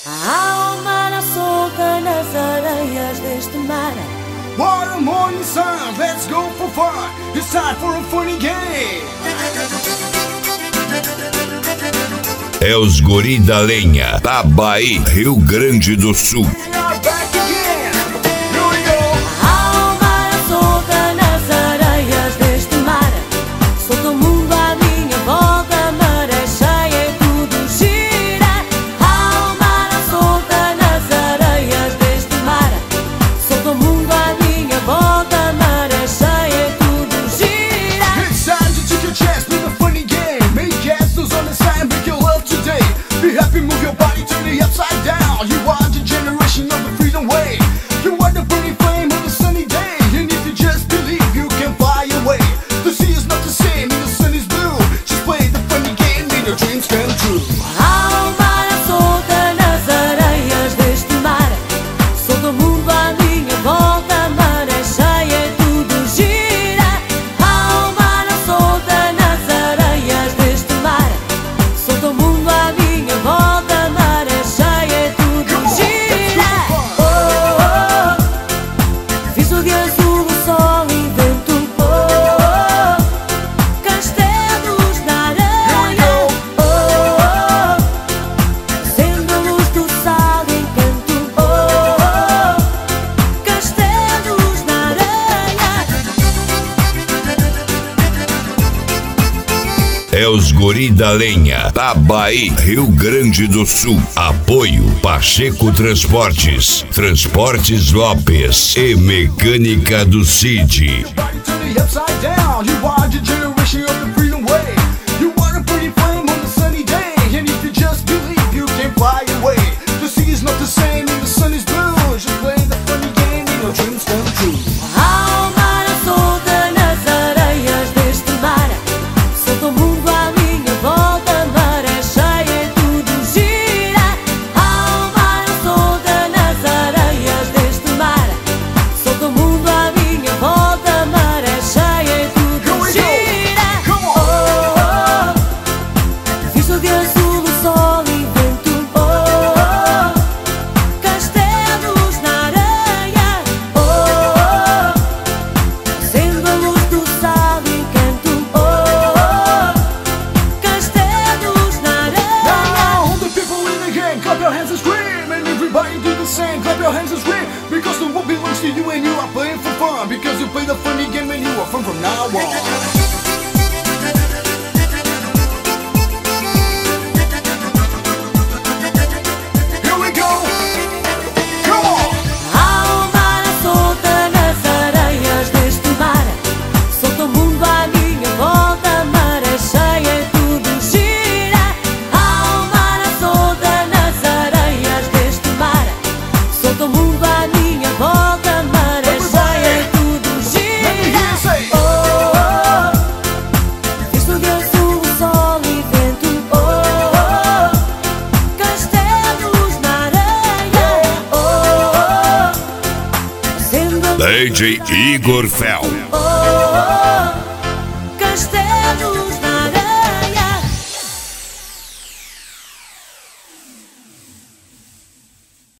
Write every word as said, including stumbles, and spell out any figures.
A alma na solta nas areias deste mar. What a morning sun, let's go for fun. It's time for a funny game. É os Guri da Lenha, Tabaí, Rio Grande do Sul. We are back again. Here we go. A alma na solta nas areias deste mar. Solta o mundo à minha volta, maré cheia e tudo gira. A alma na solta nas areias deste mar. Solta o mundo à minha volta, maré cheia e tudo gira. It's time to take a chance with a funny game. Make castles on the sand, break your love today. Be happy, move your body to the upside down. You are the generation of the freedom way. You are the burning flame of the sunny day. And if you just believe, you can fly away. The sea is not the same and the sun is blue. Just play the funny game and your dreams come true. A alma na solta nas areias deste mar. Solta o mundo à minha volta, maré cheia e tudo gira. A alma na solta nas areias deste mar. Solta o mundo à minha volta, maré cheia e tudo gira. Oh, oh, oh. Viso de azul o sol e vento. Oh, oh, oh. Castelos na areia. Oh, oh, oh. Sendo a luz do sal encanto. Oh, oh, oh. Castelos na areia. É os Guri da Lenha, Tabaí, Rio Grande do Sul. Apoio Pacheco Transportes, Transportes Lopes e Mecânica do Cid. Body to the upside down. You are the generation of the freedom way. You are a pretty flame on the sunny day. And if you just believe, you can fly away. The sea is not the same and the sun is blue. Just play the funny game and your dreams come true. A alma na solta nas areias deste mar. Solta o mundo à minha volta, maré cheia e tudo gira. A alma na solta nas areias deste mar. Solta o mundo à minha volta, maré cheia e tudo Here we go. gira. Come on. Oh, oh, oh. Visto de azul o sol e vento. Oh, oh, oh. Castelos na areia. Oh, oh, oh. Sendo a luz do sal encanto. Oh, oh, oh. Castelos na areia. Now, all the people in the game, clap your hands and scream. And everybody do the same, clap your hands and scream. Because the world belongs to you and you are playing for fun. Because you play the funny game and you are fun from now on. Here we go. Come on. A alma na solta nas areias deste mar. Solta o mundo à minha volta, maré cheia e tudo gira. A alma na solta nas areias deste mar. Solta o mundo à minha volta, maré cheia e tudo Let me hear you gira. say. Oh, oh, oh. Visto de azul o sol e vento. Oh, oh, oh. Castelos na areia. Oh, oh, oh. Sendo a D J Igor Fel. Oh,